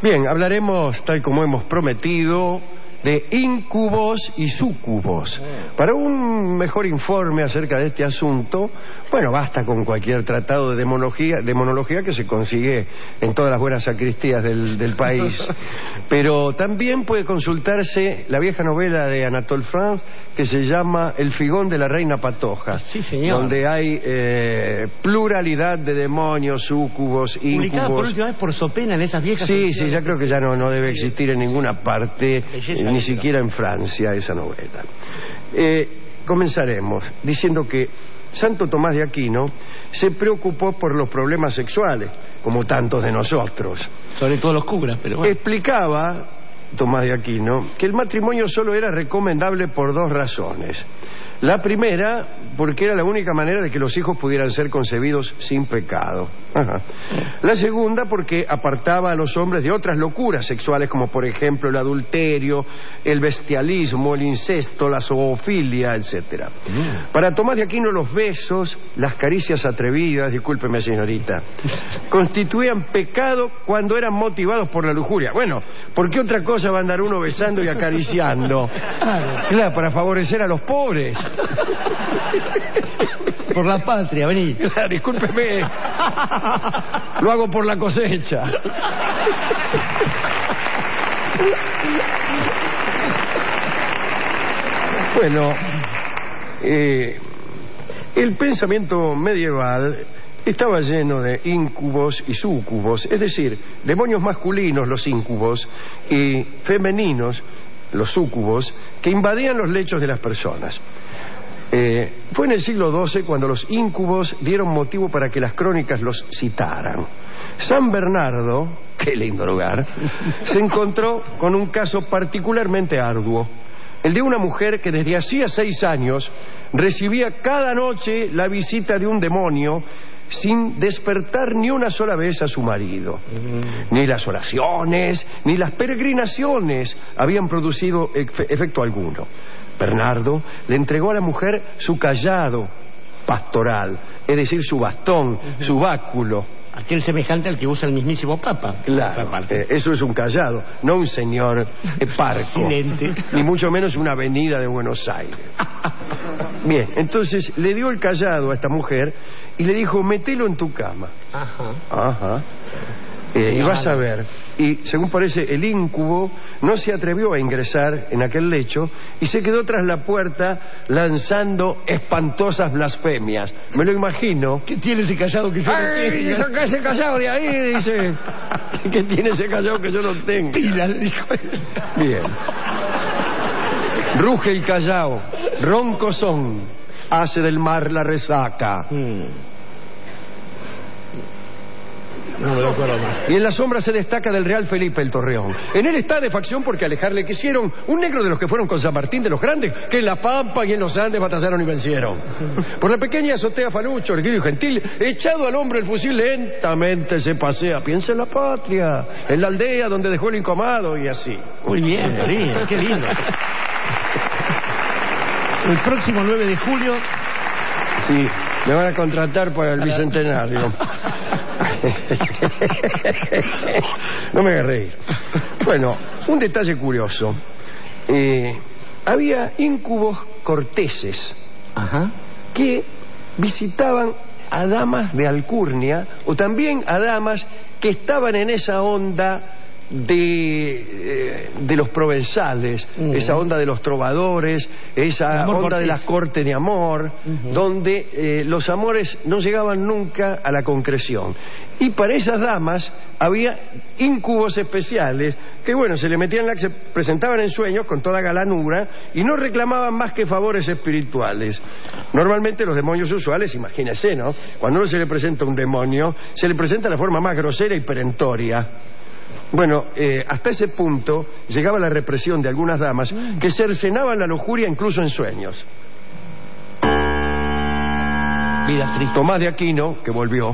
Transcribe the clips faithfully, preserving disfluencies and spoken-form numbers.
Bien, hablaremos, tal como hemos prometido, de íncubos y súcubos. Para un mejor informe acerca de este asunto, bueno, basta con cualquier tratado de demonología, demonología que se consigue en todas las buenas sacristías del, del país. Pero también puede consultarse la vieja novela de Anatole France que se llama El figón de la reina Patoja. Sí, señor. Donde hay eh, pluralidad de demonios, súcubos, íncubos. Publicada por última vez por Sopena en esas viejas... Sí, sí, ya creo que ya no, no debe existir en ninguna parte, eh, ni siquiera en Francia, esa novela. Eh, comenzaremos diciendo que Santo Tomás de Aquino se preocupó por los problemas sexuales, como tantos de nosotros. Sobre todo los curas, pero bueno. Explicaba Tomás de Aquino que el matrimonio solo era recomendable por dos razones. La primera, porque era la única manera de que los hijos pudieran ser concebidos sin pecado. Ajá. La segunda, porque apartaba a los hombres de otras locuras sexuales, como por ejemplo el adulterio, el bestialismo, el incesto, la zoofilia, etcétera. Mm. Para Tomás de Aquino, los besos, las caricias atrevidas, discúlpeme señorita, constituían pecado cuando eran motivados por la lujuria. Bueno, ¿por qué otra cosa va a andar uno besando y acariciando? Claro, para favorecer a los pobres. Por la patria, vení. Claro, discúlpeme. Lo hago por la cosecha. Bueno, eh, el pensamiento medieval estaba lleno de íncubos y súcubos, es decir, demonios masculinos, los íncubos, y femeninos, los súcubos, que invadían los lechos de las personas. Eh, fue en el siglo doce cuando los íncubos dieron motivo para que las crónicas los citaran. San Bernardo, qué lindo lugar, se encontró con un caso particularmente arduo, el de una mujer que desde hacía seis años recibía cada noche la visita de un demonio sin despertar ni una sola vez a su marido. Mm. Ni las oraciones, ni las peregrinaciones habían producido efe- efecto alguno. Bernardo le entregó a la mujer su cayado pastoral, es decir, su bastón, uh-huh. su báculo. Aquel semejante al que usa el mismísimo Papa. Claro, eh, eso es un cayado, no un señor eh, parco. Silente. Ni mucho menos una avenida de Buenos Aires. Bien, entonces le dio el cayado a esta mujer y le dijo, metelo en tu cama. Ajá. Ajá. Eh, y vas a ver. Y según parece, el íncubo no se atrevió a ingresar en aquel lecho y se quedó tras la puerta lanzando espantosas blasfemias. Me lo imagino. ¿Qué tiene ese callado que yo no tengo? Saca ese callado de ahí, dice. ¿Qué tiene ese callado que yo no tengo? Pila, le dijo. Bien. Ruge el callao, ronco son, hace del mar la resaca. Hmm. No me lo acuerdo más. Y en la sombra se destaca del Real Felipe el Torreón. En él está de facción porque alejarle quisieron un negro de los que fueron con San Martín de los Grandes, que en la Pampa y en los Andes batallaron y vencieron. Por la pequeña azotea Falucho, erguido y gentil, echado al hombro el fusil lentamente se pasea. Piensa en la patria, en la aldea donde dejó el incomado y así. Muy bien, sí, qué lindo. El próximo nueve de julio... Sí, me van a contratar para el bicentenario. No me haga reír. Bueno, un detalle curioso. Eh, había íncubos corteses. Ajá. Que visitaban a damas de alcurnia o también a damas que estaban en esa onda de, eh, de los provenzales, uh-huh. esa onda de los trovadores, esa onda cortés. De las cortes de amor, uh-huh. donde eh, los amores no llegaban nunca a la concreción. Y para esas damas había íncubos especiales que, bueno, se le metían la, se presentaban en sueños con toda galanura y no reclamaban más que favores espirituales. Normalmente los demonios usuales, imagínese, ¿no? Cuando uno se le presenta un demonio, se le presenta de la forma más grosera y perentoria. Bueno, eh, hasta ese punto llegaba la represión de algunas damas que cercenaban la lujuria incluso en sueños. Vidas tristes. Tomás de Aquino, que volvió,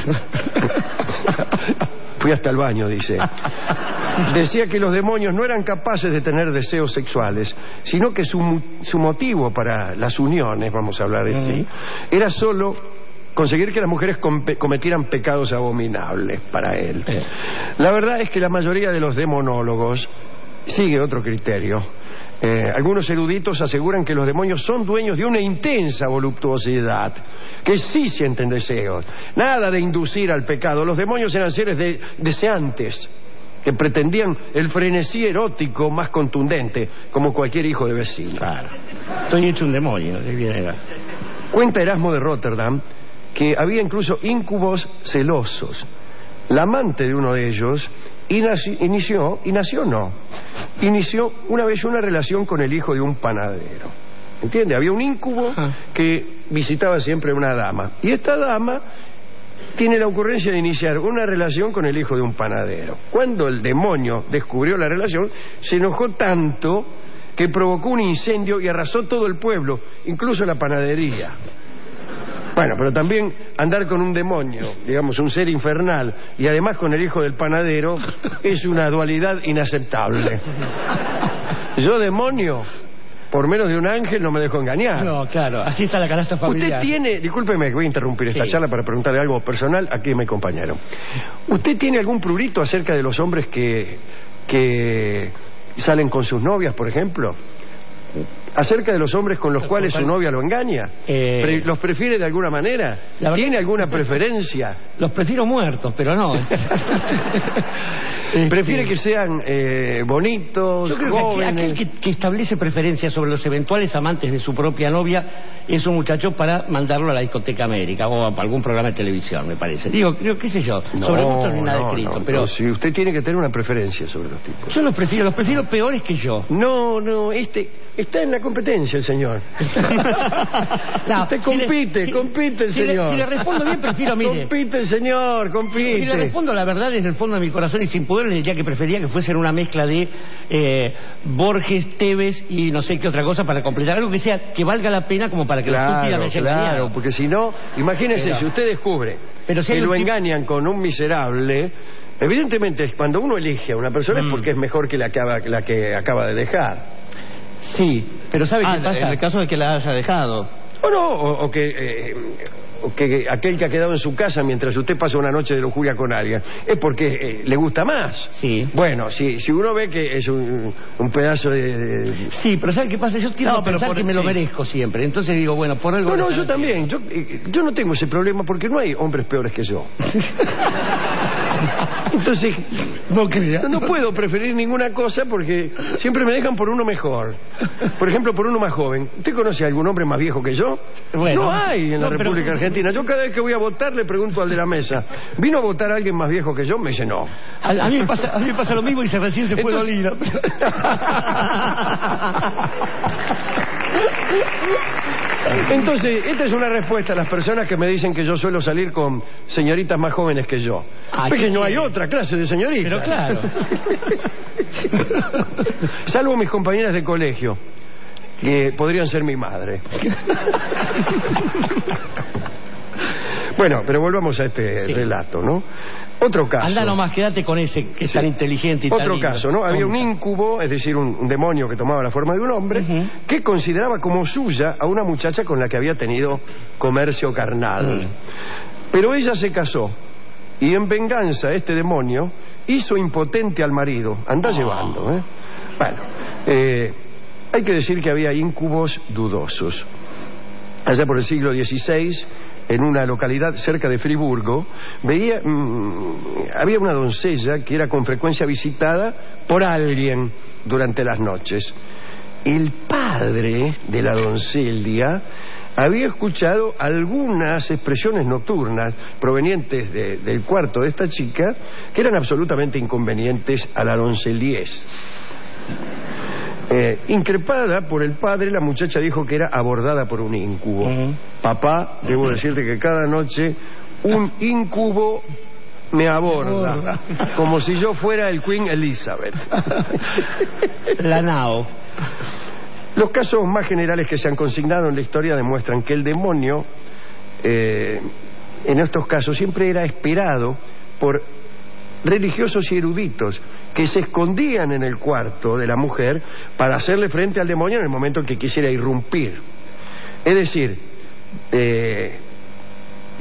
fui hasta el baño, dice, decía que los demonios no eran capaces de tener deseos sexuales, sino que su, su motivo para las uniones, vamos a hablar de sí, era solo conseguir que las mujeres com cometieran pecados abominables para él. Eh. La verdad es que la mayoría de los demonólogos sigue otro criterio. Eh, algunos eruditos aseguran que los demonios son dueños de una intensa voluptuosidad, que sí sienten deseos, nada de inducir al pecado. Los demonios eran seres de, deseantes, que pretendían el frenesí erótico más contundente, como cualquier hijo de vecino. Claro. Estoy hecho un demonio. Cuenta Erasmo de Rotterdam que había incluso íncubos celosos. La amante de uno de ellos inició, y nació no, inició una vez una relación con el hijo de un panadero. ¿Entiende? Había un íncubo que visitaba siempre a una dama. Y esta dama tiene la ocurrencia de iniciar una relación con el hijo de un panadero. Cuando el demonio descubrió la relación, se enojó tanto que provocó un incendio y arrasó todo el pueblo, incluso la panadería. Bueno, pero también andar con un demonio, digamos, un ser infernal, y además con el hijo del panadero, es una dualidad inaceptable. Yo, demonio, por menos de un ángel, no me dejo engañar. No, claro, así está la canasta familiar. Usted tiene, discúlpeme que voy a interrumpir esta sí. charla para preguntarle algo personal aquí a mi compañero. ¿Usted tiene algún prurito acerca de los hombres que, que salen con sus novias, por ejemplo? Acerca de los hombres con los cuales su novia lo engaña. Eh... Pre ¿Los prefiere de alguna manera? Verdad... ¿Tiene alguna preferencia? Los prefiero muertos, pero no. ¿Prefiere que sean eh, bonitos, Yo creo jóvenes? que aquel que, que establece preferencias sobre los eventuales amantes de su propia novia es un muchacho para mandarlo a la discoteca América o a algún programa de televisión, me parece. Digo, creo, qué sé yo, no, sobre gusto no hay nada no, escrito, no, pero... pero si usted tiene que tener una preferencia sobre los tipos. Yo los prefiero, los prefiero peores que yo. No, no, este está en la competencia el señor. No, usted compite, si le, compite el si señor. Le, si le respondo bien, prefiero, mire. Compite el señor, compite. Si, si le respondo la verdad desde el fondo de mi corazón y sin poder, le diría que prefería que fuesen una mezcla de eh, Borges, Tevez y no sé qué otra cosa para completar algo que sea, que valga la pena como para que claro, la estúpida me haya engañado. Claro, porque si no, imagínese, pero, si usted descubre pero si que lo engañan con un miserable, evidentemente cuando uno elige a una persona mm. es porque es mejor que la que, la que acaba de dejar. Sí, pero ¿sabe ah, qué pasa? En el caso de que la haya dejado. O no, o, o que... Eh, o que aquel que ha quedado en su casa mientras usted pasa una noche de lujuria con alguien es porque eh, le gusta más. Sí. Bueno, si, si uno ve que es un, un pedazo de, de... Sí, pero ¿sabe qué pasa? Yo quiero no, pensar por... que me sí. lo merezco siempre. Entonces digo, bueno, por algo... No, no, yo también. Yo, yo no tengo ese problema porque no hay hombres peores que yo. Entonces, no, no puedo preferir ninguna cosa porque siempre me dejan por uno mejor. Por ejemplo, por uno más joven. ¿Usted conoce a algún hombre más viejo que yo? Bueno, no hay en la no, República pero... Argentina. Yo cada vez que voy a votar le pregunto al de la mesa, ¿vino a votar a alguien más viejo que yo? Me dice no. A, a, mí, me pasa, a mí me pasa lo mismo y se recién se fue Entonces... Dolina. Entonces, esta es una respuesta a las personas que me dicen que yo suelo salir con señoritas más jóvenes que yo. Ah, porque no hay otra clase de señorita. Pero claro. Salvo mis compañeras de colegio, que podrían ser mi madre. Bueno, pero volvamos a este sí. relato, ¿no? Otro caso. Anda nomás, quédate con ese que es sí. tan inteligente y Otro tan lindo. caso, ¿no? Había un íncubo, es decir, un, un demonio que tomaba la forma de un hombre, uh-huh. que consideraba como suya a una muchacha con la que había tenido comercio carnal. Uh-huh. Pero ella se casó y en venganza este demonio hizo impotente al marido. Anda oh. llevando, ¿eh? Bueno, eh, hay que decir que había íncubos dudosos. Allá por el siglo dieciséis, en una localidad cerca de Friburgo, veía, mmm, había una doncella que era con frecuencia visitada por alguien durante las noches. El padre de la doncella había escuchado algunas expresiones nocturnas provenientes de, del cuarto de esta chica que eran absolutamente inconvenientes a la donceliez. Eh, increpada por el padre, la muchacha dijo que era abordada por un íncubo. Uh-huh. Papá, debo decirte que cada noche un íncubo me aborda, me aborda. Como si yo fuera el Queen Elizabeth. La nao. Los casos más generales que se han consignado en la historia demuestran que el demonio, eh, en estos casos, siempre era esperado por religiosos y eruditos que se escondían en el cuarto de la mujer para hacerle frente al demonio en el momento en que quisiera irrumpir. Es decir, eh,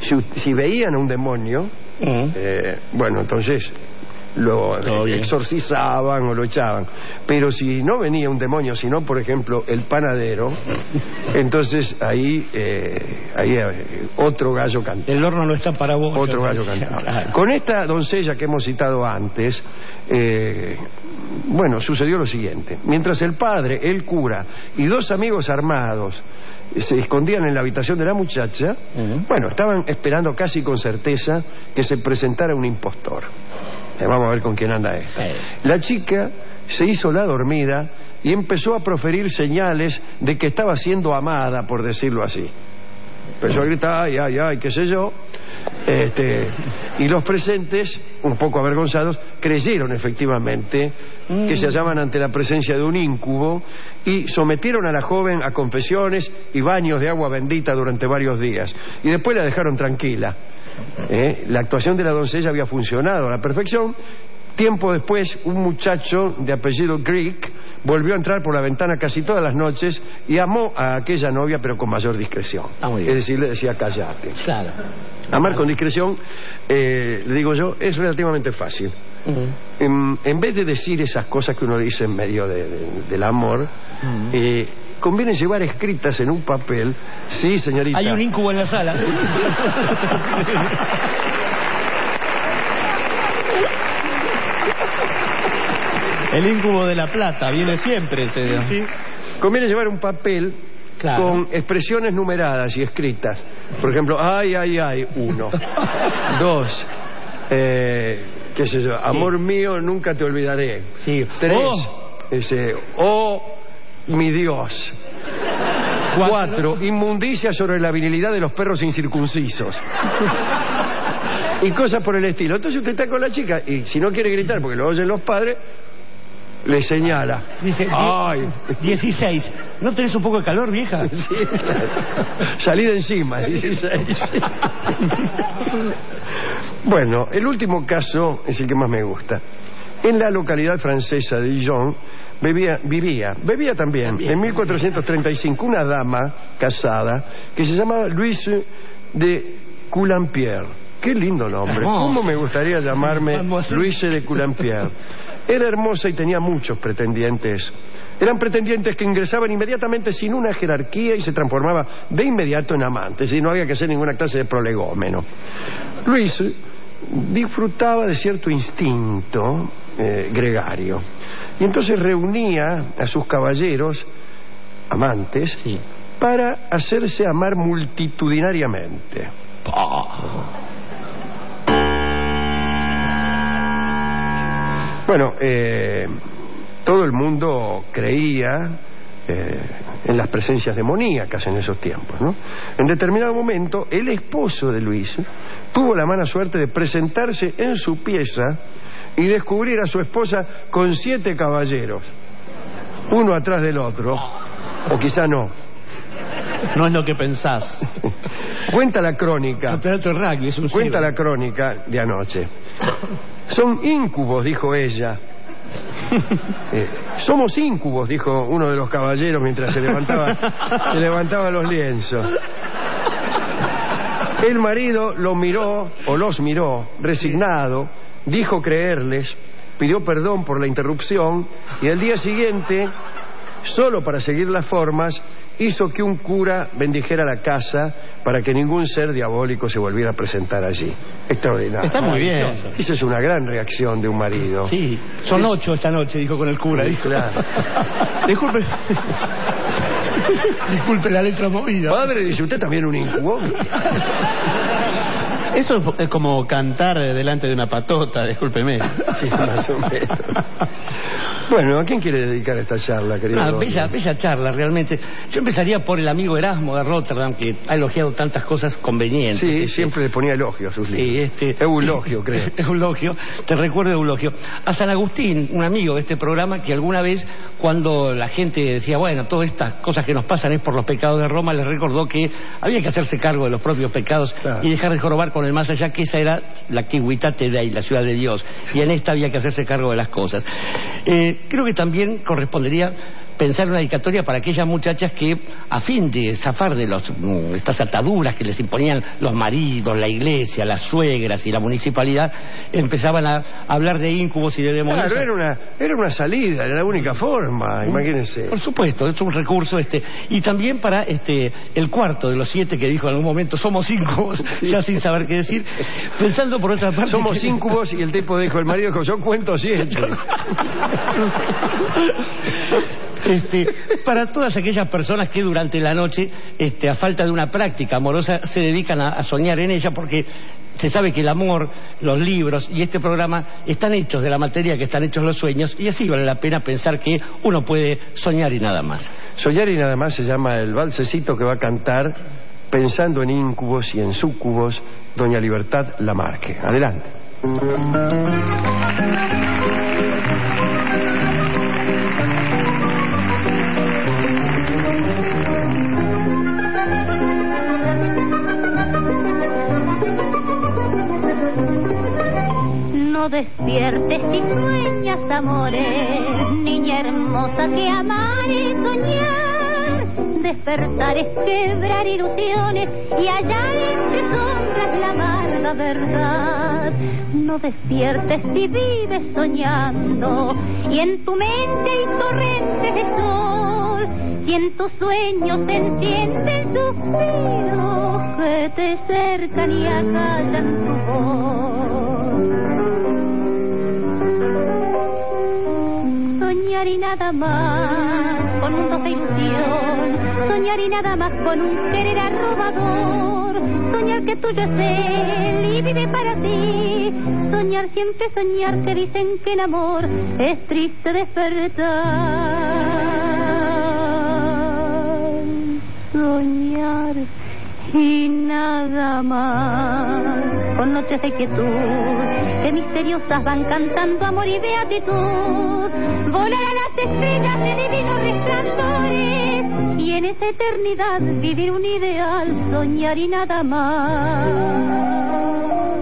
si, si veían a un demonio, uh-huh. eh, bueno, entonces lo exorcizaban o lo echaban. Pero si no venía un demonio, sino por ejemplo el panadero, entonces ahí eh, ahí eh, otro gallo cantaba. El horno no está para vos. Otro gallo cantaba. Claro. Con esta doncella que hemos citado antes, eh, bueno, sucedió lo siguiente. Mientras el padre, el cura y dos amigos armados se escondían en la habitación de la muchacha, uh-huh. bueno, estaban esperando casi con certeza que se presentara un impostor. Vamos a ver con quién anda esta. La chica se hizo la dormida y empezó a proferir señales de que estaba siendo amada, por decirlo así. Empezó a gritar, ay, ay, ay, qué sé yo. Este, y los presentes, un poco avergonzados, creyeron efectivamente mm. que se hallaban ante la presencia de un íncubo y sometieron a la joven a confesiones y baños de agua bendita durante varios días. Y después la dejaron tranquila. ¿Eh? La actuación de la doncella había funcionado a la perfección. Tiempo después, un muchacho de apellido Greek volvió a entrar por la ventana casi todas las noches y amó a aquella novia, pero con mayor discreción. Ah, es decir, le decía callate. Claro. Amar con discreción, eh, le digo yo, es relativamente fácil. Uh-huh. en, en vez de decir esas cosas que uno dice en medio de, de, del amor, uh-huh. eh, conviene llevar escritas en un papel. Sí, señorita. Hay un íncubo en la sala. El íncubo de la plata viene siempre. Ese... Sí. Conviene llevar un papel, claro, con expresiones numeradas y escritas. Por ejemplo, ay, ay, ay, uno. Dos. Eh, qué sé yo, amor sí. mío, nunca te olvidaré. Sí. Tres. Oh. Ese, oh, mi Dios. Cuatro. Cuatro. Inmundicia sobre la virilidad de los perros incircuncisos. Y cosas por el estilo. Entonces usted está con la chica y si no quiere gritar porque lo oyen los padres, le señala. Dice, ay, dieciséis. ¿No tenés un poco de calor, vieja? Sí, claro. Salí de encima, dieciséis. Bueno, el último caso es el que más me gusta. En la localidad francesa de Dijon Bebía, vivía, bebía también, también, en mil cuatrocientos treinta y cinco, una dama casada que se llamaba Louise de Coulompiers. Qué lindo nombre. ¿Cómo me gustaría llamarme Louise de Coulompiers? Era hermosa y tenía muchos pretendientes. Eran pretendientes que ingresaban inmediatamente sin una jerarquía y se transformaba de inmediato en amantes, y no había que hacer ninguna clase de prolegómeno. Louise disfrutaba de cierto instinto eh, gregario. Y entonces reunía a sus caballeros, amantes, sí, para hacerse amar multitudinariamente. Oh. Bueno, eh, todo el mundo creía eh, en las presencias demoníacas en esos tiempos, ¿no? En determinado momento, el esposo de Luis tuvo la mala suerte de presentarse en su pieza y descubrir a su esposa con siete caballeros, uno atrás del otro, o quizá no. No es lo que pensás. Cuenta la crónica. Campeonato de rugby, es un Cuenta cielo. la crónica de anoche. Son íncubos, dijo ella. Eh, somos íncubos, dijo uno de los caballeros mientras se levantaba, se levantaba los lienzos. El marido lo miró, o los miró, resignado. Dijo creerles, pidió perdón por la interrupción y al día siguiente, solo para seguir las formas, hizo que un cura bendijera la casa para que ningún ser diabólico se volviera a presentar allí. Extraordinario. Está muy bien. Esa es una gran reacción de un marido. Sí, son es... ocho esta noche, dijo con el cura. Sí, dijo. claro. Disculpe. Disculpe la letra movida. Padre, dice, ¿usted también un incubo? Eso es como cantar delante de una patota, discúlpeme. Sí, más o menos. Bueno, ¿a quién quiere dedicar esta charla, querido? Ah, bella, bella charla, realmente. Yo empezaría por el amigo Erasmo de Rotterdam, que ha elogiado tantas cosas convenientes. Sí, este. siempre le ponía elogio a sus sí, libros. este... Eulogio, creo. Eulogio, te recuerdo Eulogio. A San Agustín, un amigo de este programa, que alguna vez, cuando la gente decía, bueno, todas estas cosas que nos pasan es por los pecados de Roma, les recordó que había que hacerse cargo de los propios pecados, claro, y dejar de jorobar con el más allá, que esa era la Civitate Dei, la ciudad de Dios, y en esta había que hacerse cargo de las cosas. Eh, creo que también correspondería pensar una dedicatoria para aquellas muchachas que, a fin de zafar de los, estas ataduras que les imponían los maridos, la iglesia, las suegras y la municipalidad, empezaban a hablar de íncubos y de demonios. Claro, era una, era una salida, era la única forma, imagínense. Por supuesto, es un recurso este. Y también para este el cuarto de los siete que dijo en algún momento, somos íncubos, sí. ya sin saber qué decir, pensando por otra parte... Somos que... íncubos y el tipo dijo, el marido dijo, yo cuento siete. Este, para todas aquellas personas que durante la noche, este, a falta de una práctica amorosa, se dedican a, a soñar en ella, porque se sabe que el amor, los libros y este programa están hechos de la materia que están hechos los sueños, y así vale la pena pensar que uno puede soñar y nada más. Soñar y nada más se llama el valsecito que va a cantar, pensando en íncubos y en súcubos, doña Libertad Lamarque. Adelante. No despiertes si sueñas amores, niña hermosa, que amar es soñar. Despertar es quebrar ilusiones y hallar entre sombras la amarga verdad. No despiertes si vives soñando y en tu mente hay torrentes de sol, y en tus sueños se encienden suspiros que te cercan y acallan tu voz. Soñar y nada más con mundos de ilusión, soñar y nada más con un querer arrobador, soñar que tuyo es él y vive para ti, soñar siempre soñar, que dicen que el amor es triste despertar. Soñar y nada más con noches de quietud que misteriosas van cantando amor y beatitud, volar a las estrellas de divinos resplandores y en esa eternidad vivir un ideal, soñar y nada más.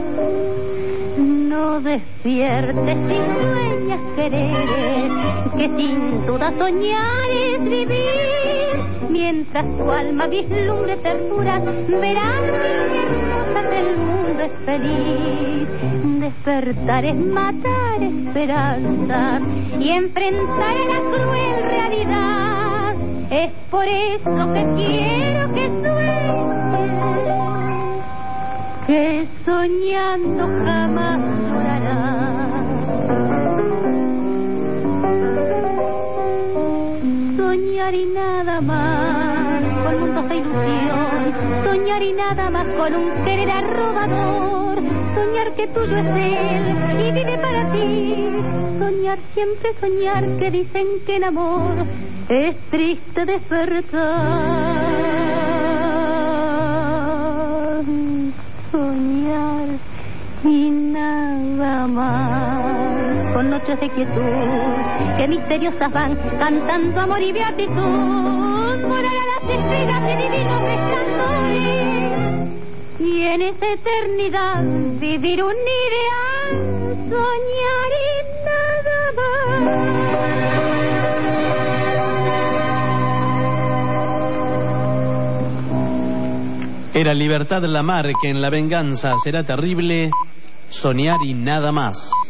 No despiertes si sueñas querer, que sin duda soñar es vivir, mientras tu alma vislumbre ternuras, verás que hermosa del mundo es feliz. Despertar es matar esperanzas y enfrentar a la cruel realidad. Es por eso que quiero que sueñes, que soñando jamás llorarás. Soñar y nada más con mundos de ilusión, soñar y nada más con un querer arrobador, soñar que tuyo es él y vive para ti, soñar siempre soñar, que dicen que el amor es triste despertar. Soñar y nada más con noches de quietud que misteriosas van cantando amor y beatitud, volar a las estrellas de divinos resplandores y en esa eternidad vivir un ideal, soñar y nada más. Era Libertad Lamarque en La venganza será terrible, soñar y nada más.